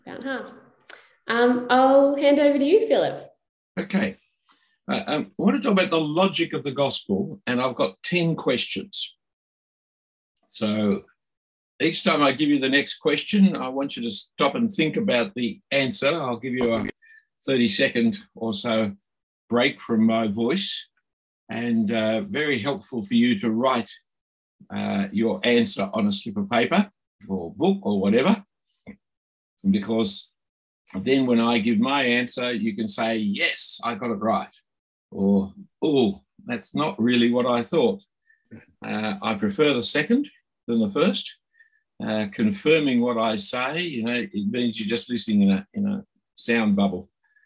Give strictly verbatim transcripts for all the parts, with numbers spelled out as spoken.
About half. Um, I'll hand over to you, Philip. Okay. Uh, um, I want to talk about the logic of the gospel, and I've got ten questions. So each time I give you the next question, I want you to stop and think about the answer. I'll give you a thirty second or so break from my voice, and uh, very helpful for you to write uh, your answer on a slip of paper or book or whatever, because then when I give my answer, you can say, yes, I got it right. Or, oh, that's not really what I thought. Uh, I prefer the second than the first. Uh, confirming what I say, you know, it means you're just listening in a, in a sound bubble.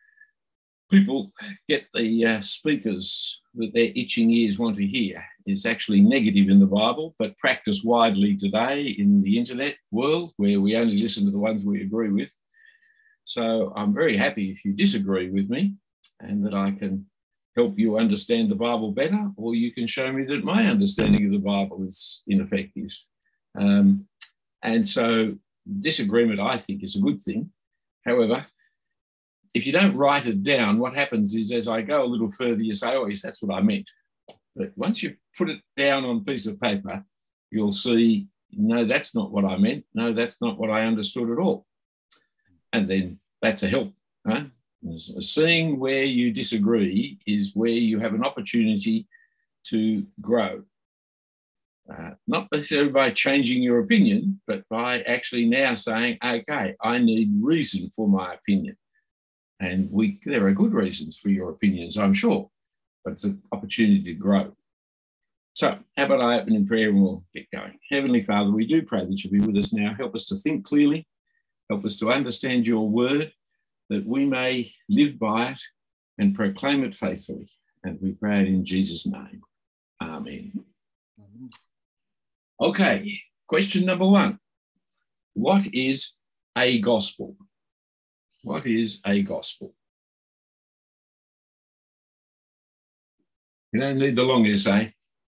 People get the uh, speakers that their itching ears want to hear is actually negative in the Bible, but practiced widely today in the internet world where we only listen to the ones we agree with. So I'm very happy if you disagree with me and that I can help you understand the Bible better, or you can show me that my understanding of the Bible is ineffective. Um, and so disagreement, I think, is a good thing. However, if you don't write it down, what happens is as I go a little further, you say, oh, yes, that's what I meant. But once you put it down on a piece of paper, you'll see, no, that's not what I meant. No, that's not what I understood at all. And then that's a help. Right? Seeing where you disagree is where you have an opportunity to grow. Uh, not necessarily by changing your opinion, but by actually now saying, okay, I need reason for my opinion. And we, there are good reasons for your opinions, I'm sure, but it's an opportunity to grow. So how about I open in prayer and we'll get going. Heavenly Father, we do pray that you'll be with us now. Help us to think clearly. Help us to understand your word, that we may live by it and proclaim it faithfully. And we pray it in Jesus' name. Amen. Amen. Okay, question number one. What is a gospel? What is a gospel? You don't need the long essay.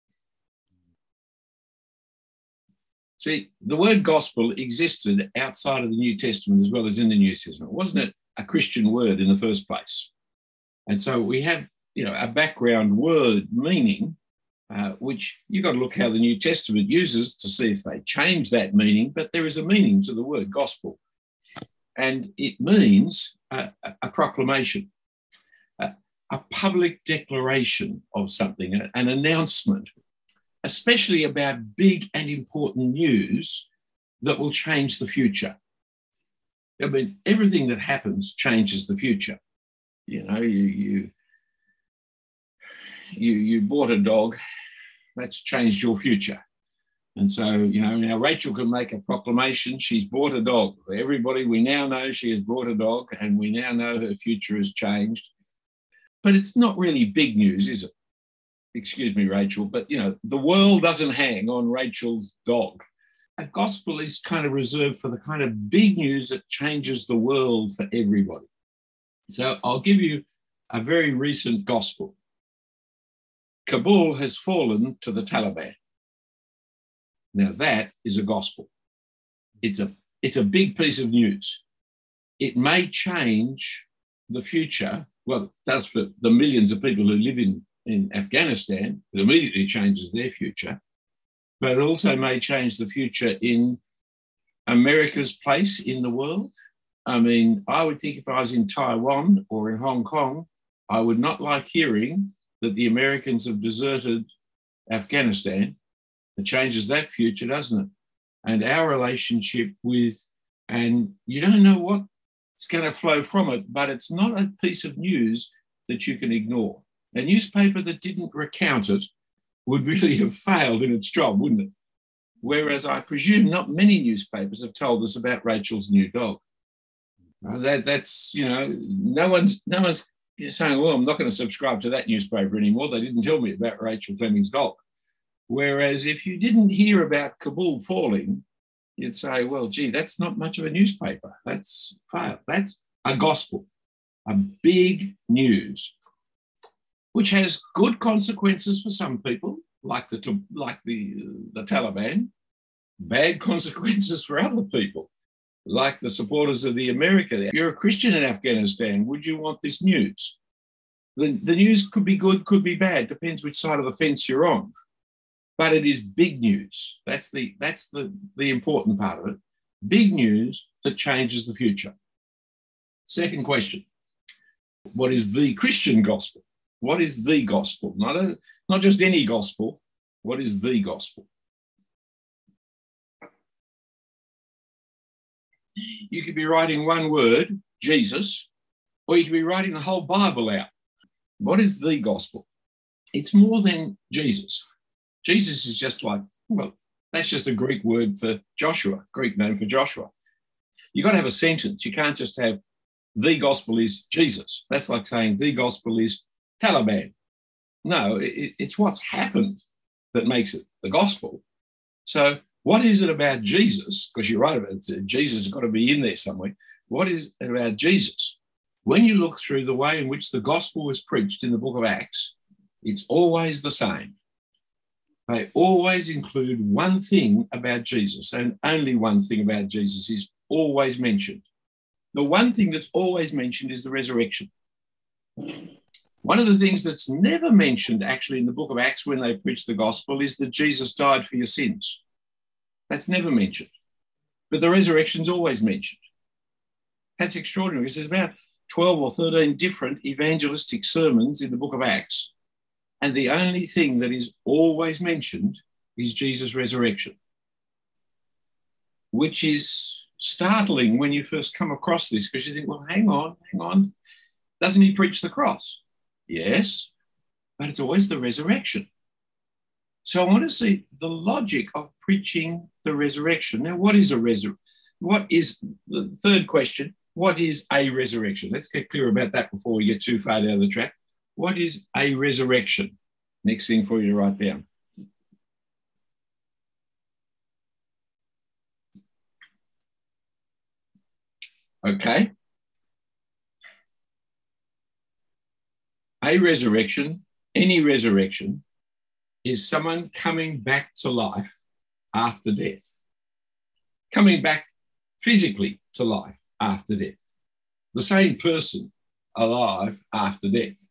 See, the word gospel existed outside of the New Testament as well as in the New Testament. Wasn't it a Christian word in the first place? And so we have, you know, a background word meaning, uh, which you've got to look how the New Testament uses to see if they change that meaning, but there is a meaning to the word gospel. And it means a, a proclamation, a, a public declaration of something, an announcement, especially about big and important news that will change the future. I mean, everything that happens changes the future. You know, you you you, you bought a dog, that's changed your future. And so, you know, now Rachel can make a proclamation. She's bought a dog. Everybody, we now know she has bought a dog, and we now know her future has changed. But it's not really big news, is it? Excuse me, Rachel, but, you know, the world doesn't hang on Rachel's dog. A gospel is kind of reserved for the kind of big news that changes the world for everybody. So I'll give you a very recent gospel. Kabul has fallen to the Taliban. Now that is a gospel. It's a, it's a big piece of news. It may change the future. Well, it does for the millions of people who live in, in Afghanistan. It immediately changes their future. But it also may change the future in America's place in the world. I mean, I would think if I was in Taiwan or in Hong Kong, I would not like hearing that the Americans have deserted Afghanistan. It changes that future, doesn't it? And our relationship with, and you don't know what's going to flow from it, but it's not a piece of news that you can ignore. A newspaper that didn't recount it would really have failed in its job, wouldn't it? Whereas I presume not many newspapers have told us about Rachel's new dog. Uh, that, that's, you know, no one's, no one's saying, well, I'm not going to subscribe to that newspaper anymore. They didn't tell me about Rachel Fleming's dog. Whereas if you didn't hear about Kabul falling, you'd say, well, gee, that's not much of a newspaper. That's failed. That's a gospel, a big news, which has good consequences for some people, like the, like the, the Taliban, bad consequences for other people. like the supporters of the America. If you're a Christian in Afghanistan, would you want this news? The, the news could be good, could be bad, depends which side of the fence you're on. But it is big news. That's the, that's the, the important part of it. Big news that changes the future. Second question, what is the Christian gospel? What is the gospel? Not, a, not just any gospel. What is the gospel? You could be writing one word, Jesus, or you could be writing the whole Bible out. What is the gospel? It's more than Jesus. Jesus is just like, well, that's just a Greek word for Joshua, Greek name for Joshua. You've got to have a sentence. You can't just have the gospel is Jesus. That's like saying the gospel is Taliban. No, it, it's what's happened that makes it the gospel. So what is it about Jesus? Because you're right about it. Jesus has got to be in there somewhere. What is it about Jesus? When you look through the way in which the gospel was preached in the book of Acts, it's always the same. They always include one thing about Jesus, and only one thing about Jesus is always mentioned. The one thing that's always mentioned is the resurrection. One of the things that's never mentioned actually in the book of Acts when they preach the gospel is that Jesus died for your sins. That's never mentioned. But the resurrection's always mentioned. That's extraordinary because there's about twelve or thirteen different evangelistic sermons in the book of Acts. And the only thing that is always mentioned is Jesus' resurrection, which is startling when you first come across this because you think, well, hang on, hang on. Doesn't he preach the cross? Yes, but it's always the resurrection. So I want to see the logic of preaching the resurrection. Now, what is a resurrection? What is the third question? What is a resurrection? Let's get clear about that before we get too far down the track. What is a resurrection? Next thing for you to write down. Okay. A resurrection, any resurrection, is someone coming back to life after death. Coming back physically to life after death. The same person alive after death.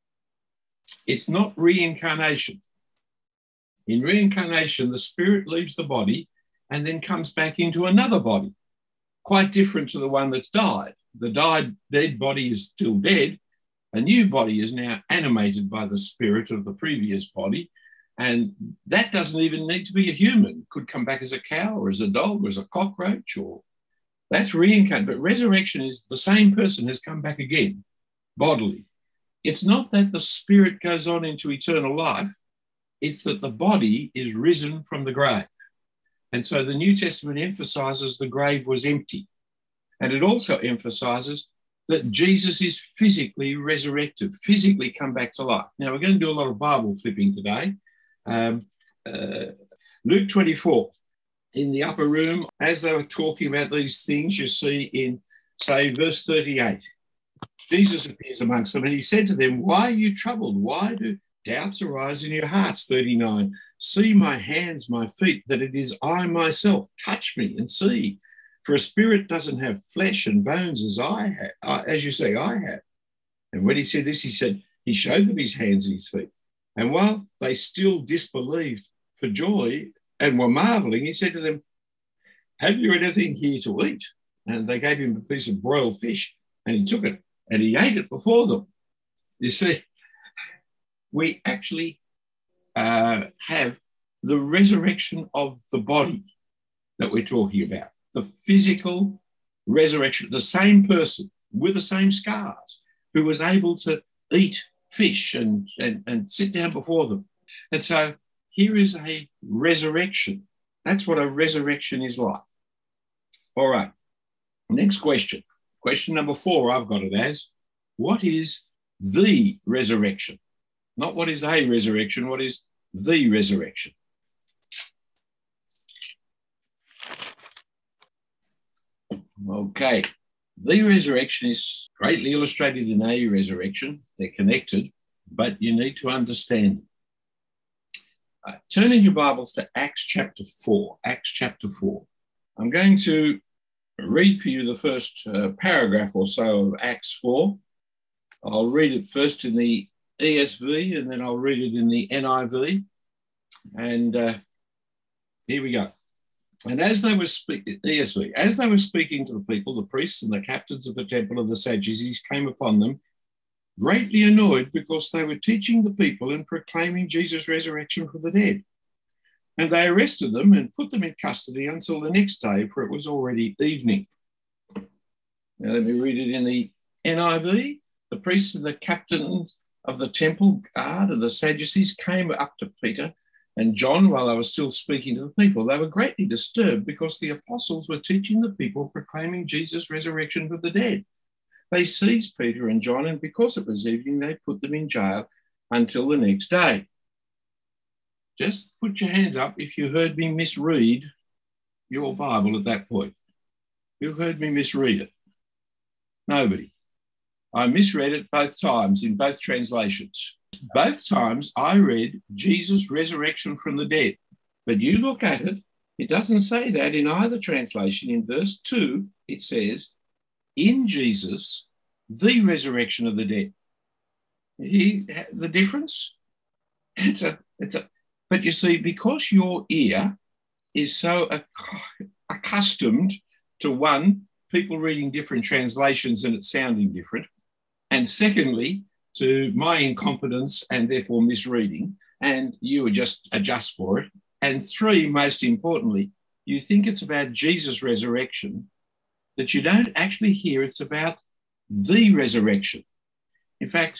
It's not reincarnation. In reincarnation, the spirit leaves the body and then comes back into another body, quite different to the one that's died. The died, dead body is still dead. A new body is now animated by the spirit of the previous body, and that doesn't even need to be a human. It could come back as a cow or as a dog or as a cockroach, or that's reincarnation. But resurrection is the same person has come back again, bodily. It's not that the spirit goes on into eternal life. It's that the body is risen from the grave. And so the New Testament emphasizes the grave was empty. And it also emphasizes that Jesus is physically resurrected, physically come back to life. Now, we're going to do a lot of Bible flipping today. Um, uh, Luke twenty-four, in the upper room, as they were talking about these things, you see in, say, verse thirty-eight, Jesus appears amongst them and he said to them, why are you troubled? Why do doubts arise in your hearts? thirty-nine, see my hands, my feet, that it is I myself. Touch me and see. For a spirit doesn't have flesh and bones as I have, uh, as you say, I have. And when he said this, he said, he showed them his hands and his feet. And while they still disbelieved for joy and were marveling, he said to them, have you anything here to eat? And they gave him a piece of broiled fish, and he took it and he ate it before them. You see, we actually uh, have the resurrection of the body that we're talking about. The physical resurrection, the same person with the same scars who was able to eat fish and, and, and sit down before them. And so here is a resurrection. That's what a resurrection is like. All right, next question. Question number four, I've got it as, what is the resurrection? Not what is a resurrection, what is the resurrection? Okay, the resurrection is greatly illustrated in a resurrection. They're connected, but you need to understand them. Uh, turn in your Bibles to Acts chapter four. Acts chapter four. I'm going to read for you the first uh, paragraph or so of Acts four. I'll read it first in the E S V and then I'll read it in the N I V. And uh, here we go. And as they were speaking, E S V, as they were speaking to the people, the priests and the captains of the temple of the Sadducees came upon them, greatly annoyed because they were teaching the people and proclaiming Jesus' resurrection from the dead. And they arrested them and put them in custody until the next day, for it was already evening. Now let me read it in the N I V. The priests and the captains of the temple guard of the Sadducees came up to Peter and John while they were still speaking to the people. They were greatly disturbed because the apostles were teaching the people, proclaiming Jesus' resurrection from the dead. They seized Peter and John, and because it was evening, they put them in jail until the next day. Just put your hands up if you heard me misread your Bible at that point. You heard me misread it. Nobody. I misread it both times in both translations. Both times I read Jesus' resurrection from the dead. But you look at it, it doesn't say that in either translation. In verse two, it says, in Jesus, the resurrection of the dead. He, the difference? It's a, it's a, but you see, because your ear is so accustomed to, one, people reading different translations and it sounding different, and secondly, to my incompetence and therefore misreading, and you adjust, adjust for it, and three, most importantly, you think it's about Jesus' resurrection, that you don't actually hear it's about the resurrection. In fact,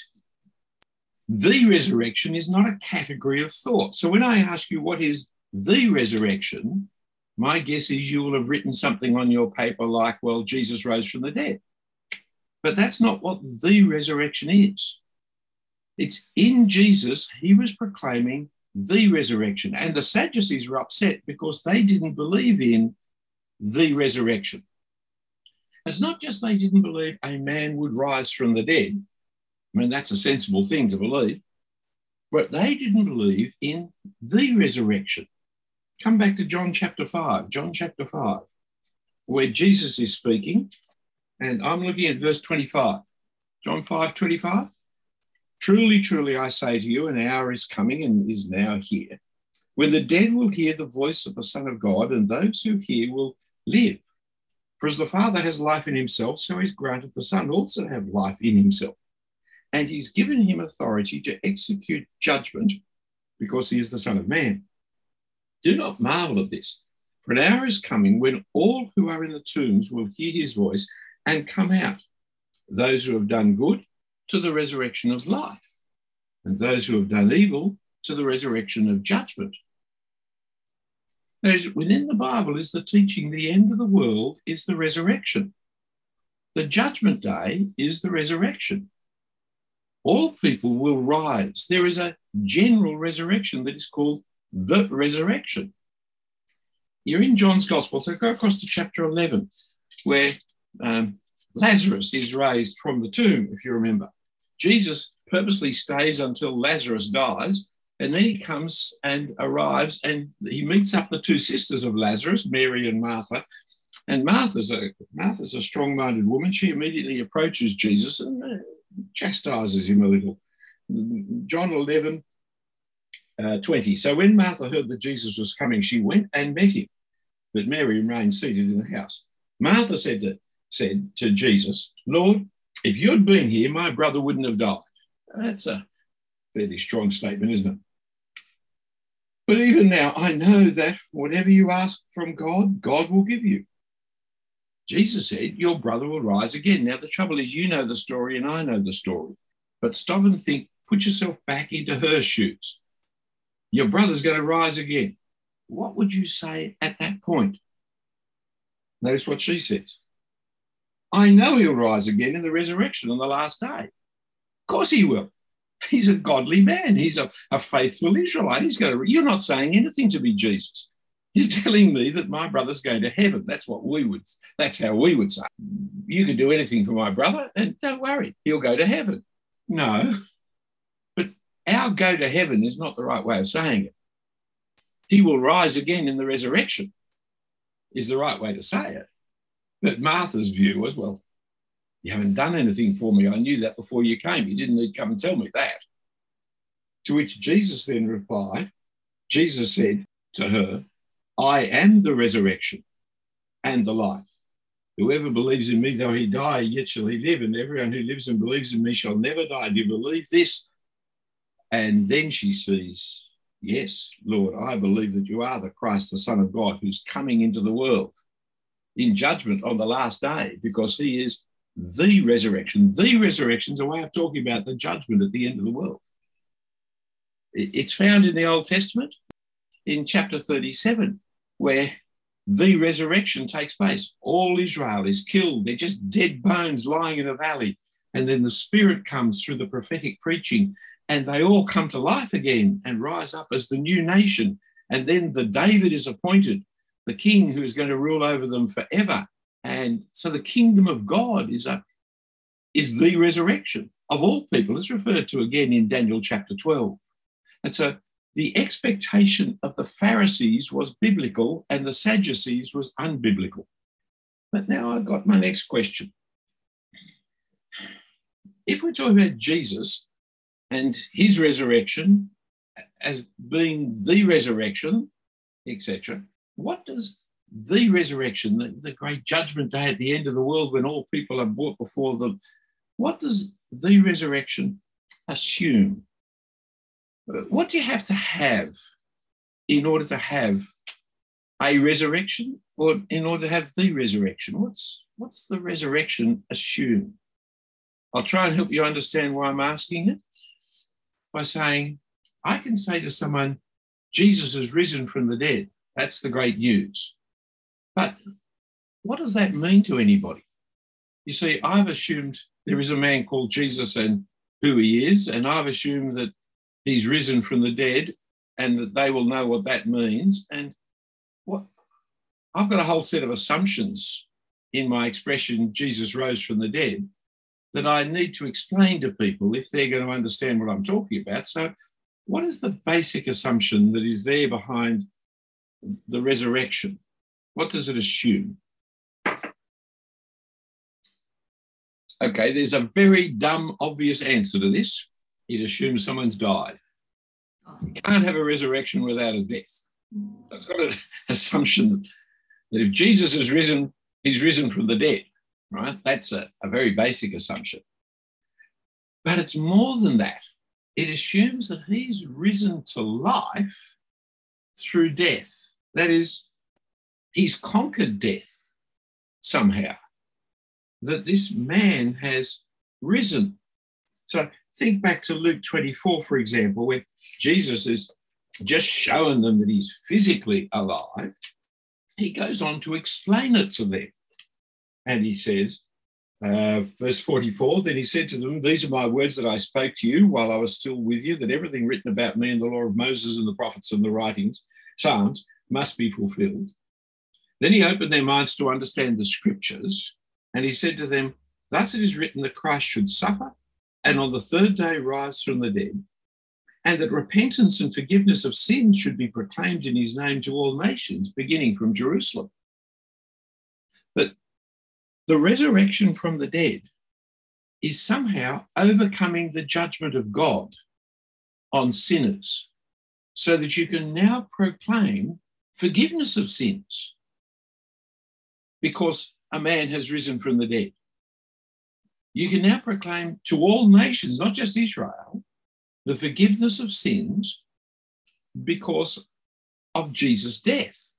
the resurrection is not a category of thought. So when I ask you what is the resurrection, my guess is you will have written something on your paper like, well, Jesus rose from the dead. But that's not what the resurrection is. It's in Jesus, he was proclaiming the resurrection. And the Sadducees were upset because they didn't believe in the resurrection. It's not just they didn't believe a man would rise from the dead. I mean, that's a sensible thing to believe. But they didn't believe in the resurrection. Come back to John chapter five, John chapter five, where Jesus is speaking. And I'm looking at verse twenty-five. John five, twenty-five. Truly, truly, I say to you, an hour is coming and is now here, when the dead will hear the voice of the Son of God, and those who hear will live. For as the Father has life in himself, so he's granted the Son also to have life in himself. And he's given him authority to execute judgment because he is the Son of Man. Do not marvel at this, for an hour is coming when all who are in the tombs will hear his voice and come out, those who have done good to the resurrection of life, and those who have done evil to the resurrection of judgment. Now, within the Bible is the teaching the end of the world is the resurrection. The judgment day is the resurrection. All people will rise. There is a general resurrection that is called the resurrection. You're in John's Gospel, so go across to chapter eleven, where um, Lazarus is raised from the tomb, if you remember. Jesus purposely stays until Lazarus dies, and then he comes and arrives and he meets up the two sisters of Lazarus, Mary and Martha. And Martha's a, Martha's a strong-minded woman. She immediately approaches Jesus and uh, chastises him a little. John eleven, uh, twenty. So when Martha heard that Jesus was coming, she went and met him, but Mary remained seated in the house. Martha said to, said to Jesus, Lord, if you'd been here, my brother wouldn't have died. That's a fairly strong statement, isn't it? But even now, I know that whatever you ask from God, God will give you. Jesus said, your brother will rise again. Now, the trouble is, you know the story and I know the story. But stop and think, put yourself back into her shoes. Your brother's going to rise again. What would you say at that point? Notice what she says. I know he'll rise again in the resurrection on the last day. Of course he will. He's a godly man. He's a, a faithful Israelite. He's going to, you're not saying anything to be Jesus. You're telling me that my brother's going to heaven. That's what we would, that's how we would say. You can do anything for my brother and don't worry, he'll go to heaven. No, but our go to heaven is not the right way of saying it. He will rise again in the resurrection is the right way to say it. But Martha's view was, well, you haven't done anything for me. I knew that before you came. You didn't need to come and tell me that. To which Jesus then replied, Jesus said to her, I am the resurrection and the life. Whoever believes in me, though he die, yet shall he live, and everyone who lives and believes in me shall never die. Do you believe this? And then she sees, yes, Lord, I believe that you are the Christ, the Son of God, who's coming into the world in judgment on the last day, because he is the resurrection. The resurrection is a way of talking about the judgment at the end of the world. It's found in the Old Testament in chapter thirty-seven, where the resurrection takes place. All Israel is killed. They're just dead bones lying in a valley. And then the Spirit comes through the prophetic preaching, and they all come to life again and rise up as the new nation. And then the David is appointed, the king who is going to rule over them forever. And so the kingdom of God is, a, is the resurrection of all people. It's referred to again in Daniel chapter twelve. And so the expectation of the Pharisees was biblical and the Sadducees was unbiblical. But now I've got my next question. If we're talking about Jesus and his resurrection as being the resurrection, et cetera, what does the resurrection, the, the great judgment day at the end of the world when all people are brought before them, what does the resurrection assume? What do you have to have in order to have a resurrection, or in order to have the resurrection? What's, what's the resurrection assume? I'll try and help you understand why I'm asking it by saying, I can say to someone, Jesus has risen from the dead. That's the great news. But what does that mean to anybody? You see, I've assumed there is a man called Jesus and who he is, and I've assumed that he's risen from the dead and that they will know what that means. And what I've got a whole set of assumptions in my expression, Jesus rose from the dead, that I need to explain to people if they're going to understand what I'm talking about. So what is the basic assumption that is there behind the resurrection? What does it assume? Okay, there's a very dumb, obvious answer to this. It assumes someone's died. You can't have a resurrection without a death. It's got an assumption that if Jesus is risen, he's risen from the dead, right? That's a, a very basic assumption. But it's more than that. It assumes that he's risen to life through death. That is, he's conquered death somehow. That this man has risen. So think back to Luke twenty-four, for example, where Jesus is just showing them that he's physically alive. He goes on to explain it to them. And he says, uh, verse forty-four, then he said to them, these are my words that I spoke to you while I was still with you, that everything written about me in the law of Moses and the prophets and the writings, Psalms, must be fulfilled. Then he opened their minds to understand the scriptures, and he said to them, thus it is written that Christ should suffer and on the third day rise from the dead, and that repentance and forgiveness of sins should be proclaimed in his name to all nations, beginning from Jerusalem. But the resurrection from the dead is somehow overcoming the judgment of God on sinners, so that you can now proclaim forgiveness of sins because a man has risen from the dead. You can now proclaim to all nations, not just Israel, the forgiveness of sins because of Jesus' death.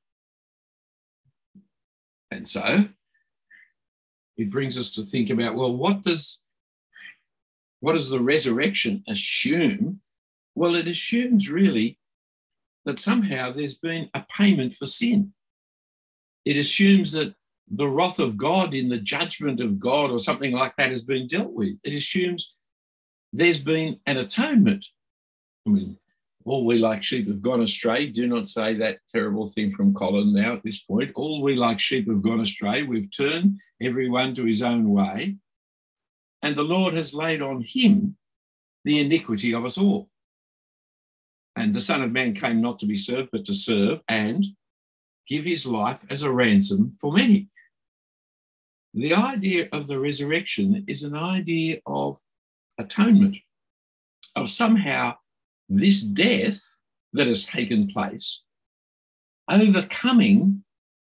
And so it brings us to think about, well, what does, what does the resurrection assume? Well, it assumes really that somehow there's been a payment for sin. It assumes that the wrath of God in the judgment of God or something like that has been dealt with. It assumes there's been an atonement. I mean, all we like sheep have gone astray. Do not say that terrible thing from Colin now at this point. All we like sheep have gone astray. We've turned everyone to his own way. And the Lord has laid on him the iniquity of us all. And the Son of Man came not to be served, but to serve and give his life as a ransom for many. the idea of the resurrection is an idea of atonement, of somehow this death that has taken place, overcoming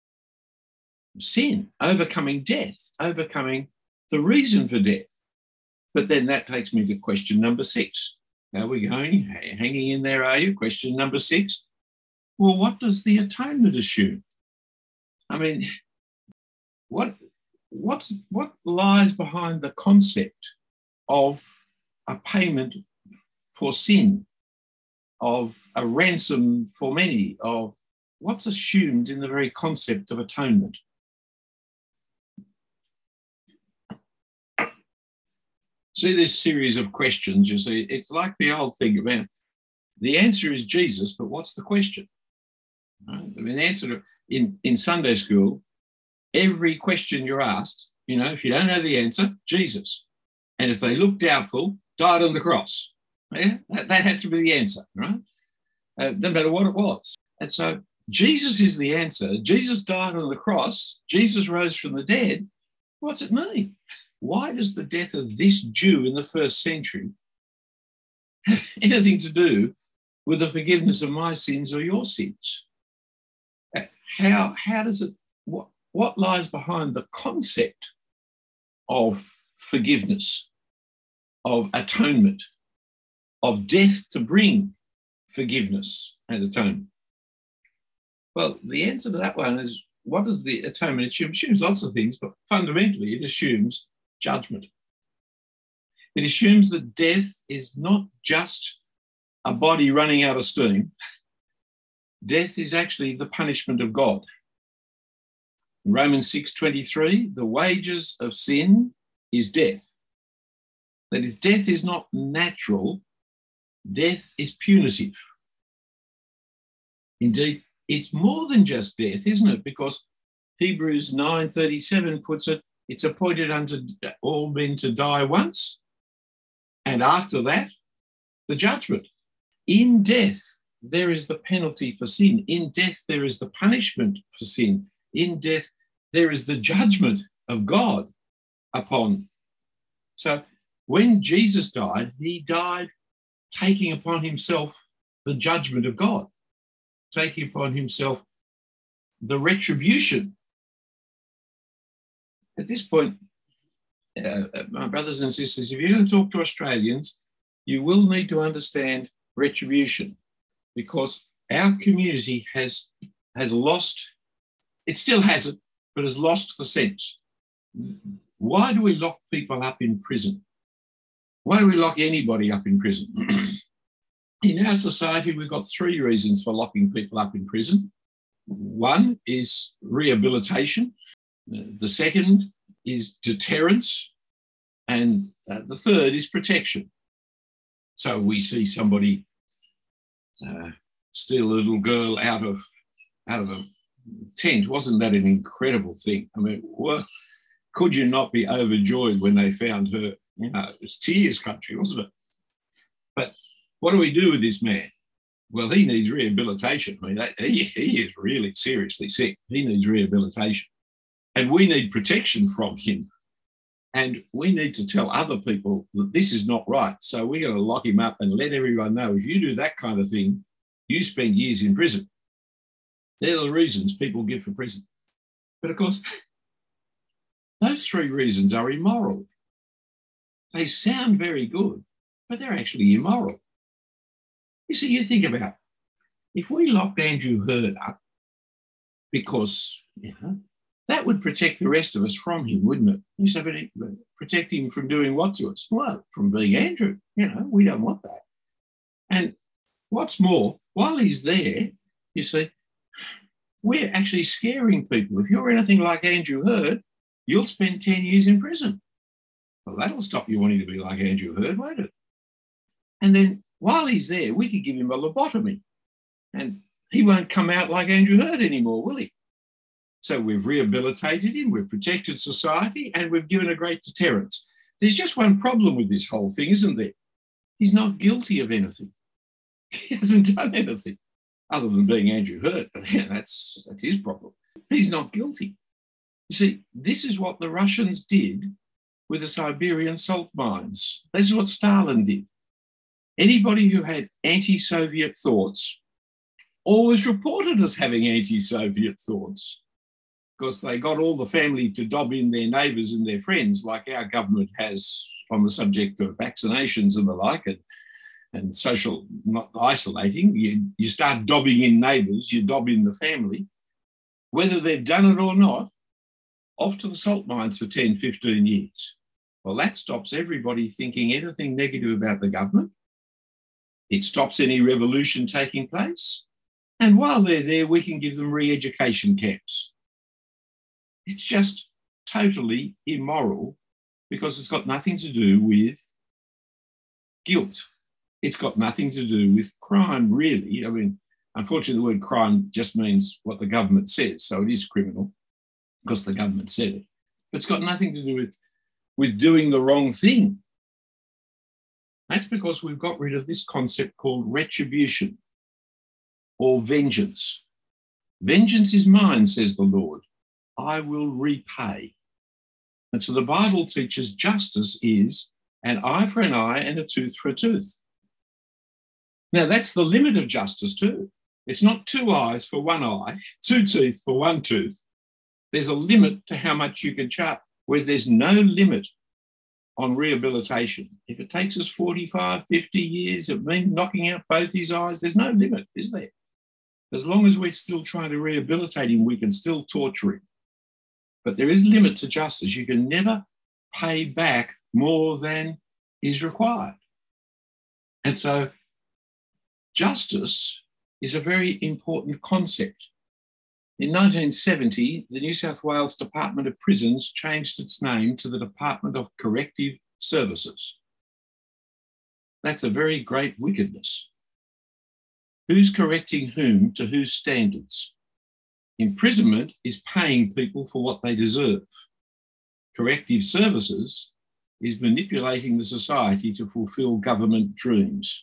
sin, overcoming death, overcoming the reason for death. But then that takes me to question number six. How are we going? Hanging in there, are you? Question number six. Well, what does the atonement assume? I mean, what, what's, what lies behind the concept of a payment for sin, of a ransom for many, of what's assumed in the very concept of atonement? See this series of questions, you see, it's like the old thing about the answer is Jesus, but what's the question? Right? I mean, the answer to, in, in Sunday school, every question you're asked, you know, if you don't know the answer, Jesus. And if they look doubtful, died on the cross. Yeah? That, that had to be the answer, right? Uh, no matter what it was. And so Jesus is the answer. Jesus died on the cross. Jesus rose from the dead. What's it mean? Why does the death of this Jew in the first century have anything to do with the forgiveness of my sins or your sins? How, how does it, what, what lies behind the concept of forgiveness, of atonement, of death to bring forgiveness and atonement? Well, the answer to that one is, what does the atonement assume? It assumes lots of things, but fundamentally it assumes judgment. It assumes that death is not just a body running out of steam. Death is actually the punishment of God. In Romans six twenty-three, the wages of sin is death. That is, death is not natural, death is punitive. Indeed, it's more than just death, isn't it? Because Hebrews nine thirty-seven puts it, it's appointed unto all men to die once, and after that, the judgment. In death, there is the penalty for sin. In death, there is the punishment for sin. In death, there is the judgment of God upon. So when Jesus died, he died taking upon himself the judgment of God, taking upon himself the retribution. At this point, uh, my brothers and sisters, if you're going to talk to Australians, you will need to understand retribution, because our community has, has lost, it still has it, but has lost the sense. Why do we lock people up in prison? Why do we lock anybody up in prison? In our society, we've got three reasons for locking people up in prison. One is rehabilitation. The second is deterrence. And uh, the third is protection. So we see somebody uh, steal a little girl out of, out of a tent. Wasn't that an incredible thing? I mean, what, could you not be overjoyed when they found her? You know, it was tears country, wasn't it? But what do we do with this man? Well, he needs rehabilitation. I mean, that, he, he is really seriously sick. He needs rehabilitation. And we need protection from him. And we need to tell other people that this is not right. So we're going to lock him up and let everyone know, if you do that kind of thing, you spend years in prison. They're the reasons people give for prison. But of course, those three reasons are immoral. They sound very good, but they're actually immoral. You see, you think about it. If we locked Andrew Hurd up because, you know, that would protect the rest of us from him, wouldn't it? You say, but it, protect him from doing what to us? Well, from being Andrew. You know, we don't want that. And what's more, while he's there, you see, we're actually scaring people. If you're anything like Andrew Hurd, you'll spend ten years in prison. Well, that'll stop you wanting to be like Andrew Hurd, won't it? And then while he's there, we could give him a lobotomy and he won't come out like Andrew Hurd anymore, will he? So we've rehabilitated him, we've protected society, and we've given a great deterrence. There's just one problem with this whole thing, isn't there? He's not guilty of anything. He hasn't done anything other than being Andrew Hurd. But yeah, that's, that's his problem. He's not guilty. You see, this is what the Russians did with the Siberian salt mines. This is what Stalin did. Anybody who had anti-Soviet thoughts always reported as having anti-Soviet thoughts, because they got all the family to dob in their neighbours and their friends, like our government has on the subject of vaccinations and the like, and, and social, not isolating. You, you start dobbing in neighbours, you dob in the family. Whether they've done it or not, off to the salt mines for ten, fifteen years. Well, that stops everybody thinking anything negative about the government. It stops any revolution taking place. And while they're there, we can give them re-education camps. It's just totally immoral because it's got nothing to do with guilt. It's got nothing to do with crime, really. I mean, unfortunately, the word crime just means what the government says, so it is criminal because the government said it. But it's got nothing to do with, with doing the wrong thing. That's because we've got rid of this concept called retribution or vengeance. Vengeance is mine, says the Lord. I will repay. And so the Bible teaches justice is an eye for an eye and a tooth for a tooth. Now, that's the limit of justice too. It's not two eyes for one eye, two teeth for one tooth. There's a limit to how much you can charge, where there's no limit on rehabilitation. If it takes us forty-five, fifty years of me knocking out both his eyes, there's no limit, is there? As long as we're still trying to rehabilitate him, we can still torture him. But there is a limit to justice. You can never pay back more than is required. And so justice is a very important concept. In nineteen seventy, the New South Wales Department of Prisons changed its name to the Department of Corrective Services. That's a very great wickedness. Who's correcting whom to whose standards? Imprisonment is paying people for what they deserve. Corrective services is manipulating the society to fulfill government dreams.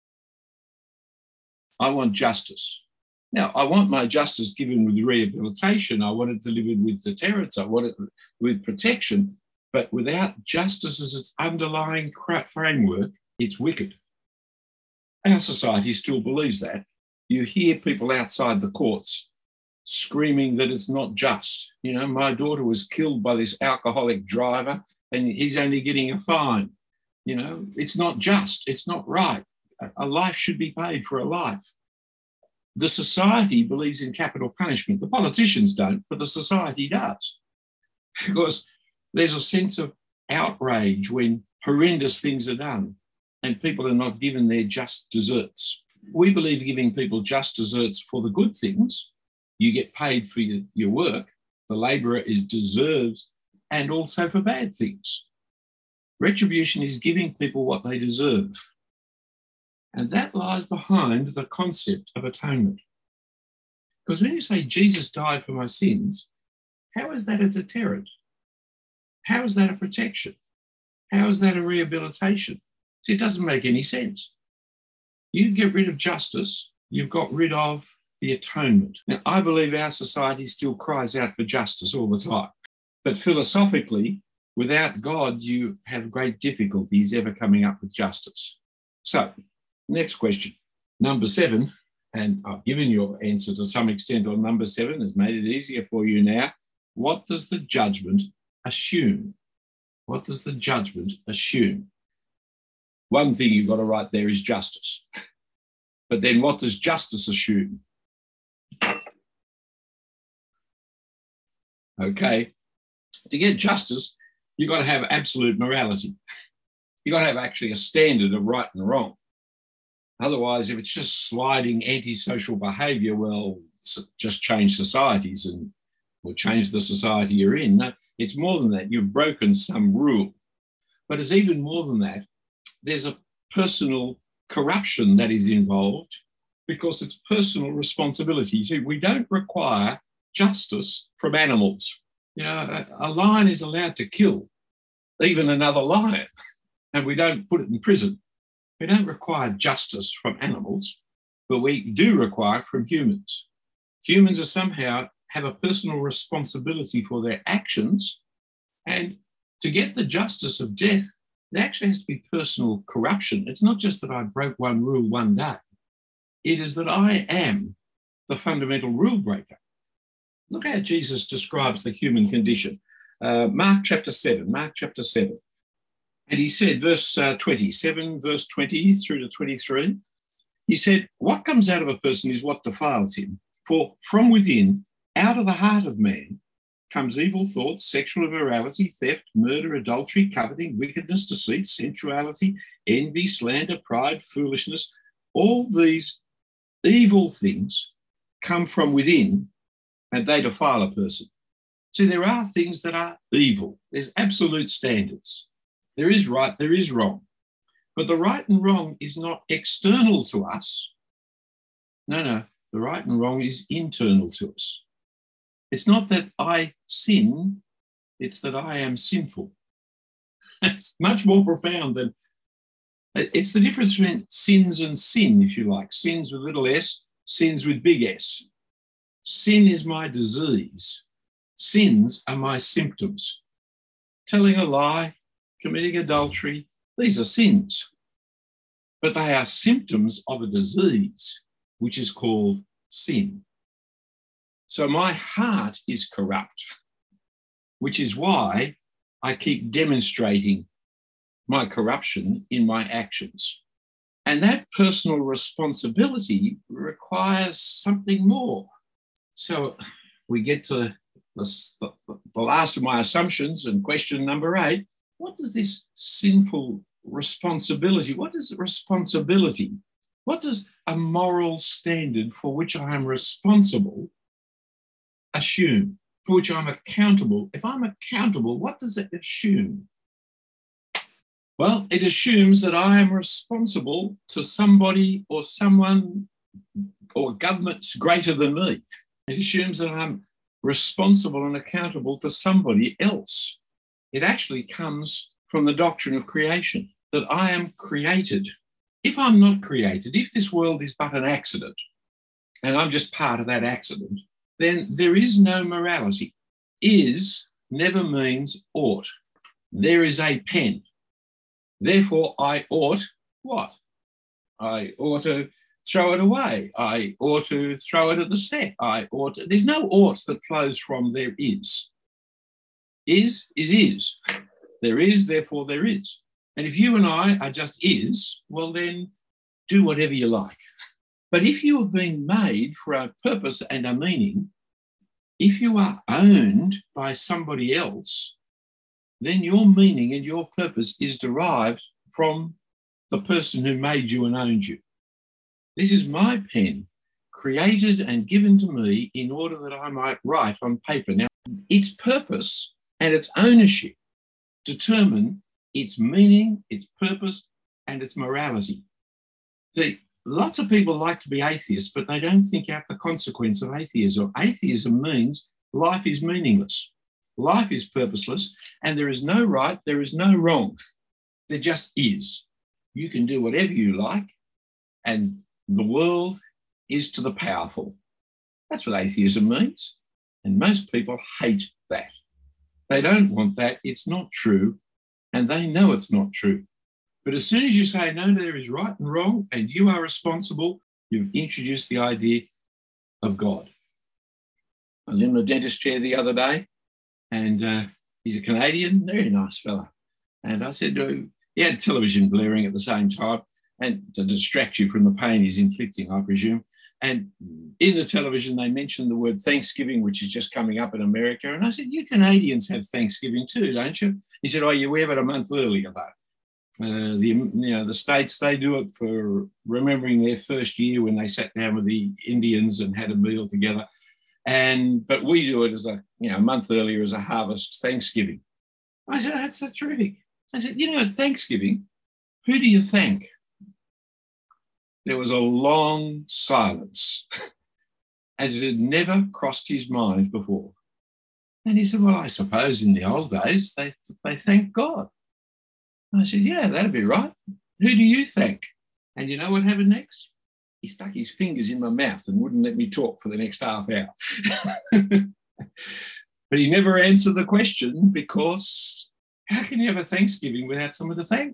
I want justice. Now, I want my justice given with rehabilitation. I want it delivered with deterrence. I want it with protection. But without justice as its underlying framework, it's wicked. Our society still believes that. You hear people outside the courts screaming that it's not just. You know, my daughter was killed by this alcoholic driver and he's only getting a fine. You know, it's not just, it's not right. A life should be paid for a life. The society believes in capital punishment. The politicians don't, but the society does. Because there's a sense of outrage when horrendous things are done and people are not given their just deserts. We believe giving people just deserts for the good things. You get paid for your, your work. The labourer is deserves, and also for bad things. Retribution is giving people what they deserve. And that lies behind the concept of atonement. Because when you say Jesus died for my sins, how is that a deterrent? How is that a protection? How is that a rehabilitation? See, it doesn't make any sense. You get rid of justice, you've got rid of the atonement. Now, I believe our society still cries out for justice all the time. But philosophically, without God, you have great difficulties ever coming up with justice. So, next question, number seven, and I've given your answer to some extent on number seven, has made it easier for you now. What does the judgment assume? What does the judgment assume? One thing you've got to write there is justice. But then what does justice assume? Okay, to get justice, you've got to have absolute morality. You've got to have actually a standard of right and wrong. Otherwise, if it's just sliding antisocial behaviour, well, just change societies and or change the society you're in. No, it's more than that. You've broken some rule. But it's even more than that. There's a personal corruption that is involved because it's personal responsibility. See, we don't require justice from animals. You know, a, a lion is allowed to kill even another lion, and we don't put it in prison. We don't require justice from animals, but we do require it from humans. Humans are somehow have a personal responsibility for their actions. And to get the justice of death, there actually has to be personal corruption. It's not just that I broke one rule one day. It is that I am the fundamental rule breaker. Look how Jesus describes the human condition. Uh, Mark chapter seven, Mark chapter seven. And he said, verse uh, twenty-seven, verse twenty through to twenty-three, he said, what comes out of a person is what defiles him. For from within, out of the heart of man, comes evil thoughts, sexual immorality, theft, murder, adultery, coveting, wickedness, deceit, sensuality, envy, slander, pride, foolishness. All these evil things come from within and they defile a person. See, there are things that are evil. There's absolute standards. There is right, there is wrong. But the right and wrong is not external to us. No, no, the right and wrong is internal to us. It's not that I sin, it's that I am sinful. That's much more profound than, it's the difference between sins and sin, if you like. Sins with little s, sins with big S. Sin is my disease. Sins are my symptoms. Telling a lie, committing adultery, these are sins. But they are symptoms of a disease, which is called sin. So my heart is corrupt, which is why I keep demonstrating my corruption in my actions. And that personal responsibility requires something more. So we get to the, the last of my assumptions and question number eight. What does this sinful responsibility, what is responsibility? What does a moral standard for which I am responsible assume, for which I'm accountable? If I'm accountable, what does it assume? Well, it assumes that I am responsible to somebody or someone or governments greater than me. It assumes that I'm responsible and accountable to somebody else. It actually comes from the doctrine of creation, that I am created. If I'm not created, if this world is but an accident, and I'm just part of that accident, then there is no morality. Is never means ought. There is a pen. Therefore, I ought what? I ought to throw it away. I ought to throw it at the set. I ought to, there's no ought that flows from there is. Is, is, is. There is, therefore there is. And if you and I are just is, well then do whatever you like. But if you have been made for a purpose and a meaning, if you are owned by somebody else, then your meaning and your purpose is derived from the person who made you and owned you. This is my pen, created and given to me in order that I might write on paper. Now, its purpose and its ownership determine its meaning, its purpose, and its morality. See, lots of people like to be atheists, but they don't think out the consequence of atheism. Atheism means life is meaningless. Life is purposeless, and there is no right, there is no wrong. There just is. You can do whatever you like, and the world is to the powerful. That's what atheism means. And most people hate that. They don't want that. It's not true, and they know it's not true. But as soon as you say, no, there is right and wrong, and you are responsible, you've introduced the idea of God. I was in the dentist chair the other day, and uh, he's a Canadian, very nice fella. And I said, uh, he had television blaring at the same time, and to distract you from the pain he's inflicting, I presume. And in the television, they mentioned the word Thanksgiving, which is just coming up in America. And I said, you Canadians have Thanksgiving too, don't you? He said, oh, yeah, we have it a month earlier, though. Uh, the, you know, the States, they do it for remembering their first year when they sat down with the Indians and had a meal together. And but we do it as a, you know, a month earlier as a harvest Thanksgiving. I said, that's so terrific. I said, you know, at Thanksgiving, who do you thank? There was a long silence, as it had never crossed his mind before. And he said, well, I suppose in the old days, they, they thanked God. I said, yeah, that'd be right. Who do you thank? And you know what happened next? he stuck his fingers in my mouth and wouldn't let me talk for the next half hour. But he never answered the question, because how can you have a Thanksgiving without someone to thank?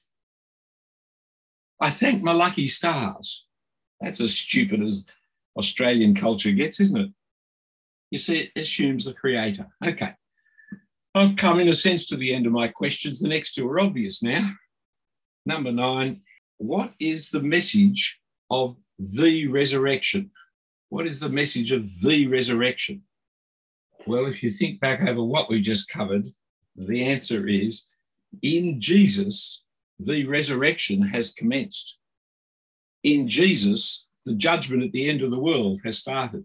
I thank my lucky stars. That's as stupid as Australian culture gets, isn't it? You see, it assumes the creator. Okay. I've come, in a sense, to the end of my questions. The next two are obvious now. Number nine, what is the message of the resurrection? What is the message of the resurrection? Well, if you think back over what we just covered, the answer is, in Jesus, the resurrection has commenced. In Jesus, the judgment at the end of the world has started.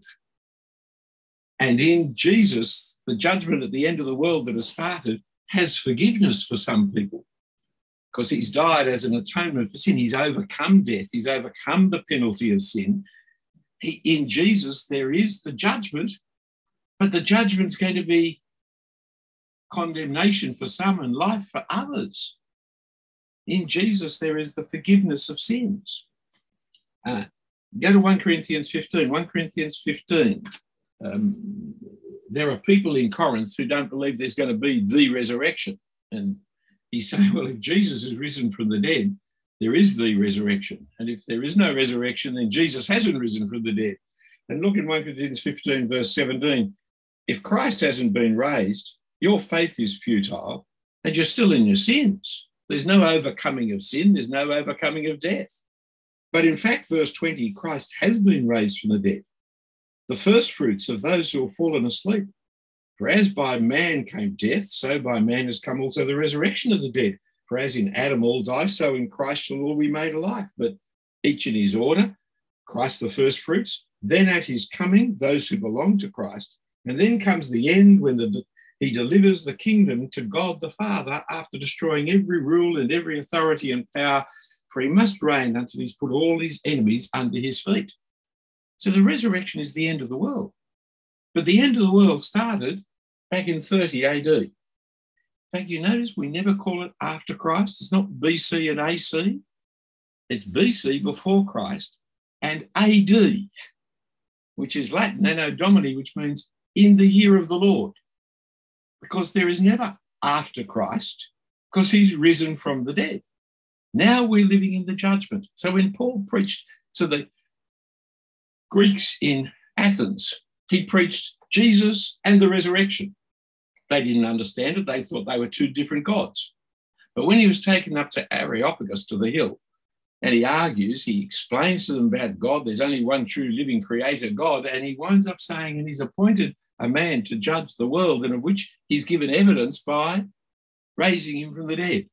And in Jesus, the judgment at the end of the world that has started has forgiveness for some people, because he's died as an atonement for sin. He's overcome death. He's overcome the penalty of sin. He, in Jesus, there is the judgment, but the judgment's going to be condemnation for some and life for others. In Jesus, there is the forgiveness of sins. Uh, go to First Corinthians fifteen. First Corinthians fifteen. Um, there are people in Corinth who don't believe there's going to be the resurrection. And he's saying, well, if Jesus is risen from the dead, there is the resurrection. And if there is no resurrection, then Jesus hasn't risen from the dead. And look in First Corinthians fifteen, verse seventeen. If Christ hasn't been raised, your faith is futile and you're still in your sins. There's no overcoming of sin. There's no overcoming of death. But in fact, verse twenty, Christ has been raised from the dead, the first fruits of those who have fallen asleep. For as by man came death, so by man has come also the resurrection of the dead. For as in Adam all die, so in Christ shall all be made alive. But each in his order, Christ the first fruits, then at his coming, those who belong to Christ. And then comes the end, when the, he delivers the kingdom to God the Father, after destroying every rule and every authority and power, for he must reign until he's put all his enemies under his feet. So the resurrection is the end of the world. But the end of the world started back in thirty A D. In fact, you notice we never call it after Christ. It's not B C and A C. It's B C, before Christ, and A D, which is Latin, Anno Domini, which means in the year of the Lord. Because there is never after Christ, because he's risen from the dead. Now we're living in the judgment. So when Paul preached to the Greeks in Athens, he preached Jesus and the resurrection. They didn't understand it. They thought they were two different gods. But when he was taken up to Areopagus, to the hill, and he argues, he explains to them about God, there's only one true living creator, God, and he winds up saying, and he's appointed a man to judge the world, and of which he's given evidence by raising him from the dead.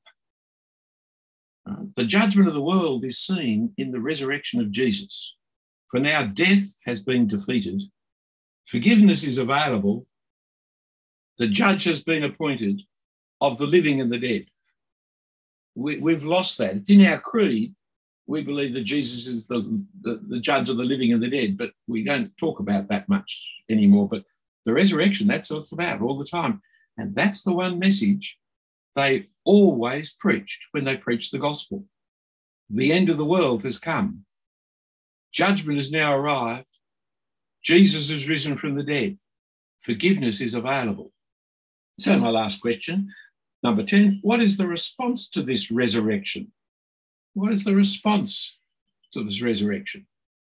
Uh, the judgment of the world is seen in the resurrection of Jesus. For now death has been defeated, forgiveness is available, the judge has been appointed of the living and the dead. We, we've lost that. It's in our creed. We believe that Jesus is the, the, the judge of the living and the dead, but we don't talk about that much anymore. But the resurrection, that's what it's about all the time. And that's the one message they always preached when they preached the gospel. The end of the world has come. Judgment has now arrived. Jesus has risen from the dead. Forgiveness is available. So my last question, number ten, what is the response to this resurrection? What is the response to this resurrection?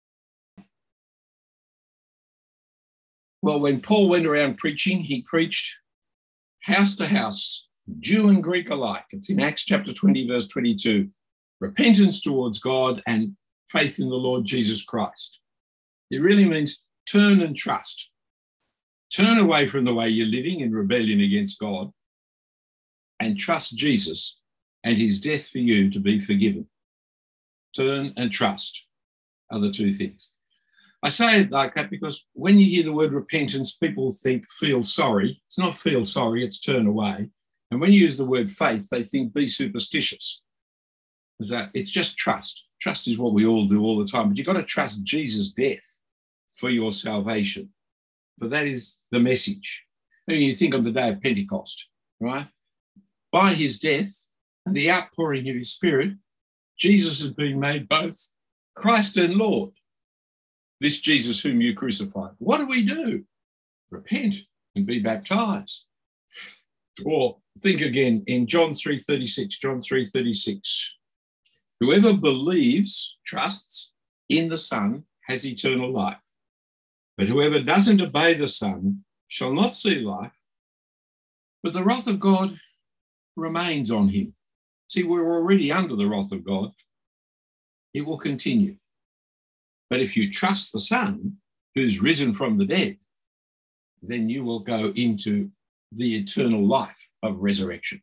Well, when Paul went around preaching, he preached house to house, Jew and Greek alike. It's in Acts chapter twenty, verse twenty-two. Repentance towards God and faith in the Lord Jesus Christ. It really means turn and trust. Turn away from the way you're living in rebellion against God and trust Jesus and his death for you to be forgiven. Turn and trust are the two things. I say it like that because when you hear the word repentance, people think feel sorry. It's not feel sorry, it's turn away. And when you use the word faith, they think be superstitious. Is that it's just trust. Trust is what we all do all the time, but you've got to trust Jesus' death for your salvation. But that is the message. Then you think of the day of Pentecost, right? By his death and the outpouring of his Spirit, Jesus has been made both Christ and Lord, this Jesus whom you crucified. What do we do? Repent and be baptized. Or think again in John three thirty-six, John three thirty-six. Whoever believes, trusts in the Son has eternal life. But whoever doesn't obey the Son shall not see life, but the wrath of God remains on him. See, we're already under the wrath of God. It will continue. But if you trust the Son, who's risen from the dead, then you will go into the eternal life of resurrection.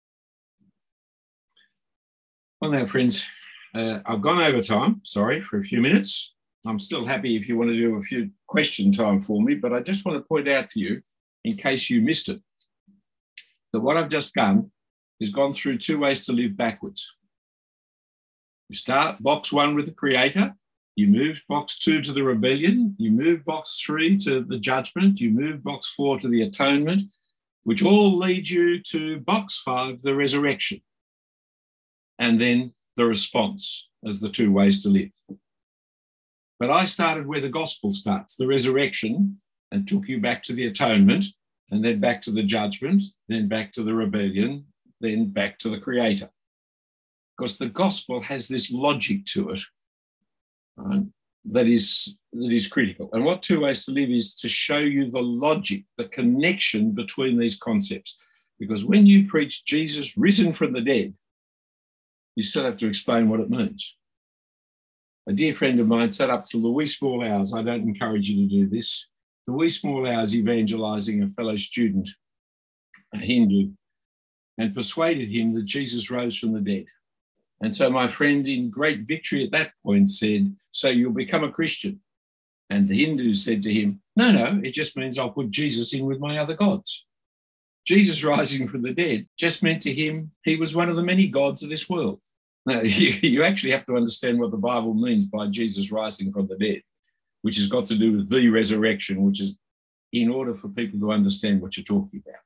Well, now, friends, uh, I've gone over time, sorry, for a few minutes. I'm still happy if you want to do a few question time for me, but I just want to point out to you, in case you missed it, that what I've just done is gone through two ways to live backwards. You start box one with the Creator, you move box two to the rebellion, you move box three to the judgment, you move box four to the atonement, which all lead you to box five, the resurrection, and then the response as the two ways to live. But I started where the gospel starts, the resurrection, and took you back to the atonement, and then back to the judgment, then back to the rebellion, then back to the Creator. Because the gospel has this logic to it, right, that is, that is critical. And what Two Ways to Live is to show you the logic, the connection between these concepts. Because when you preach Jesus risen from the dead, you still have to explain what it means. A dear friend of mine sat up to Louis Smallhours. I don't encourage you to do this. Louis Smallhours evangelizing a fellow student, a Hindu, and persuaded him that Jesus rose from the dead. And so my friend, in great victory at that point, said, so you'll become a Christian. And the Hindu said to him, no, no, it just means I'll put Jesus in with my other gods. Jesus rising from the dead just meant to him he was one of the many gods of this world. Now, you, you actually have to understand what the Bible means by Jesus rising from the dead, which has got to do with the resurrection, which is in order for people to understand what you're talking about.